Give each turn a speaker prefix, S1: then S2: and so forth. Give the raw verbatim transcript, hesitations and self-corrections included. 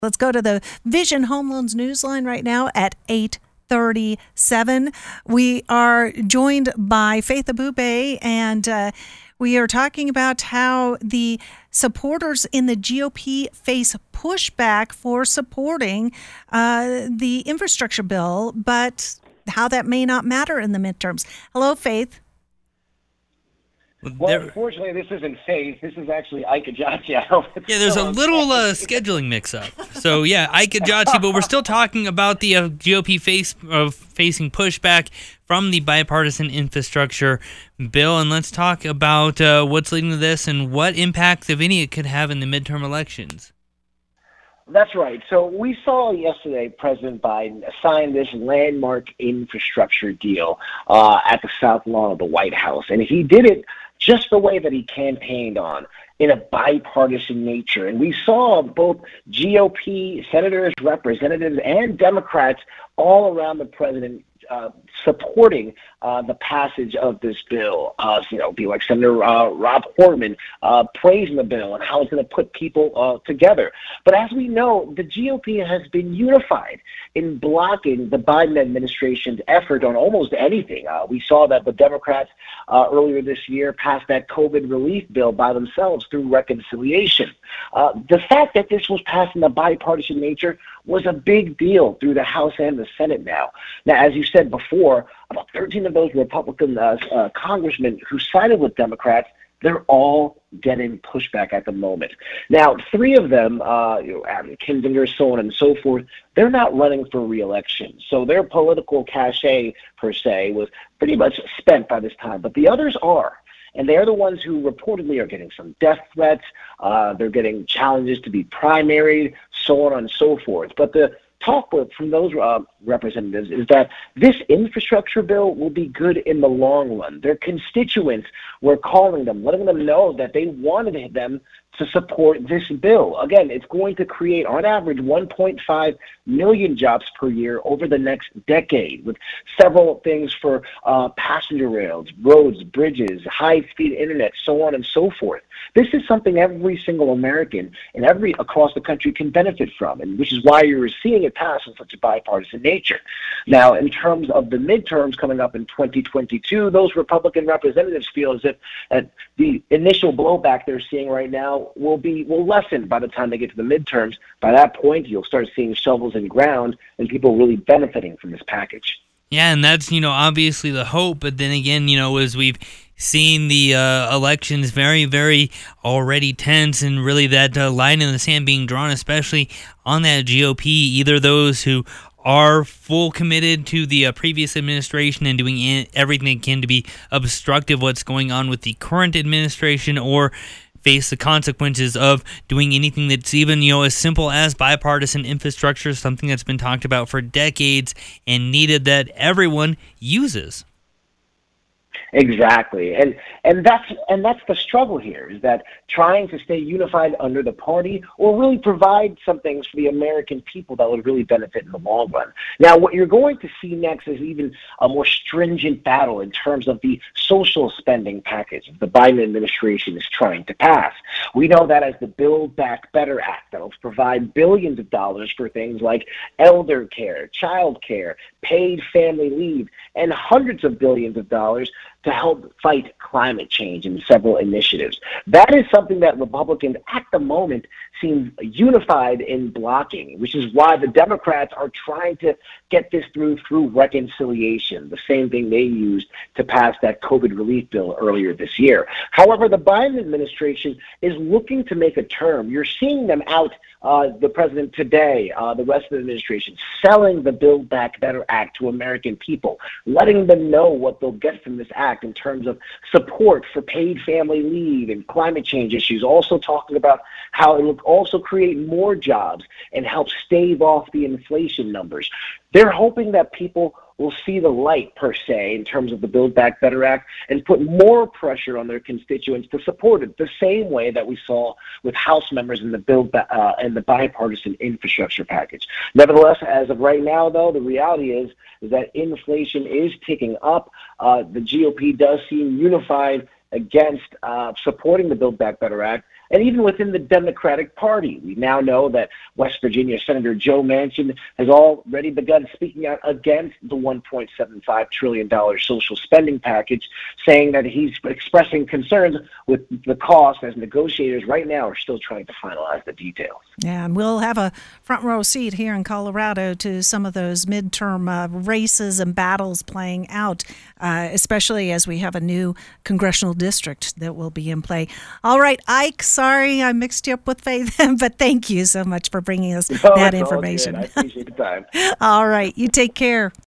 S1: Let's go to the Vision Home Loans Newsline right now at eight thirty-seven. We are joined by Faith Abubey, and uh, we are talking about how the supporters in the G O P face pushback for supporting uh, the infrastructure bill, but how that may not matter in the midterms. Hello, Faith.
S2: Well, there, unfortunately, this isn't Faith. This is actually Ike Ajati.
S3: Yeah, there's a little uh, scheduling mix-up. So, yeah, Ike Ajati, but we're still talking about the uh, G O P face, uh, facing pushback from the bipartisan infrastructure bill. And let's talk about uh, what's leading to this and what impact, if any, it could have in the midterm elections.
S2: That's right. So we saw yesterday President Biden sign this landmark infrastructure deal uh, at the South Lawn of the White House. And he did it just the way that he campaigned on, in a bipartisan nature. And we saw both G O P senators, representatives, and Democrats all around the president uh, supporting uh, the passage of this bill. Uh, you know, people like Senator uh, Rob Portman uh, praising the bill and how it's going to put people uh, together. But as we know, the G O P has been unified in blocking the Biden administration's effort on almost anything. Uh, we saw that the Democrats uh, earlier this year passed that COVID relief bill by themselves through reconciliation. Uh, the fact that this was passed in a bipartisan nature was a big deal through the House and the Senate now. Now, as you said before, about thirteen of those Republican uh, uh, congressmen who sided with Democrats, they're all getting pushback at the moment. Now, three of them, uh, you know, Adam Kinzinger, so on and so forth, they're not running for re-election. So their political cachet, per se, was pretty much spent by this time. But the others are. And they're the ones who reportedly are getting some death threats. Uh, they're getting challenges to be primaried, so on and so forth. But the talk from those uh, representatives is that this infrastructure bill will be good in the long run. Their constituents were calling them, letting them know that they wanted them to support this bill. Again, it's going to create, on average, one point five million jobs per year over the next decade, with several things for uh, passenger rails, roads, bridges, high-speed internet, so on and so forth. This is something every single American and every across the country can benefit from, and which is why you're seeing it pass in such a bipartisan nature. Now, in terms of the midterms coming up in twenty twenty-two, those Republican representatives feel as if uh, the initial blowback they're seeing right now will be will lessen by the time they get to the midterms. By that point, you'll start seeing shovels in ground and people really benefiting from this package.
S3: Yeah, and that's, you know, obviously the hope. But then again, you know, as we've seen the uh, elections very, very already tense, and really that uh, line in the sand being drawn, especially on that G O P, either those who are full committed to the uh, previous administration and doing in- everything they can to be obstructive what's going on with the current administration, or face the consequences of doing anything that's even, you know, as simple as bipartisan infrastructure, something that's been talked about for decades and needed that everyone uses.
S2: Exactly, and and that's and that's the struggle here, is that trying to stay unified under the party or really provide some things for the American people that would really benefit in the long run. Now, what you're going to see next is even a more stringent battle in terms of the social spending package the Biden administration is trying to pass. We know that as the Build Back Better Act that will provide billions of dollars for things like elder care, child care, paid family leave, and hundreds of billions of dollars to help fight climate change in several initiatives. That is something that Republicans at the moment seem unified in blocking, which is why the Democrats are trying to get this through through reconciliation, the same thing they used to pass that COVID relief bill earlier this year. However, the Biden administration is looking to make a turn. You're seeing them out, uh, the president today, uh, the rest of the administration, selling the Build Back Better Act to American people, letting them know what they'll get from this act in terms of support for paid family leave and climate change issues, also talking about how it will also create more jobs and help stave off the inflation numbers. They're hoping that people will see the light, per se, in terms of the Build Back Better Act and put more pressure on their constituents to support it, the same way that we saw with House members in the Build ba- uh, in the bipartisan infrastructure package. Nevertheless, as of right now, though, the reality is, is that inflation is ticking up. Uh, the G O P does seem unified against uh, supporting the Build Back Better Act, and even within the Democratic Party. We now know that West Virginia Senator Joe Manchin has already begun speaking out against the one point seven five trillion dollars social spending package, saying that he's expressing concerns with the cost as negotiators right now are still trying to finalize the details.
S1: Yeah, and we'll have a front row seat here in Colorado to some of those midterm uh, races and battles playing out, uh, especially as we have a new congressional district that will be in play. All right, Ike, sorry I mixed you up with Faith, but thank you so much for bringing us
S2: No,
S1: that
S2: it's all
S1: information.
S2: good. I appreciate the time.
S1: All right, you take care.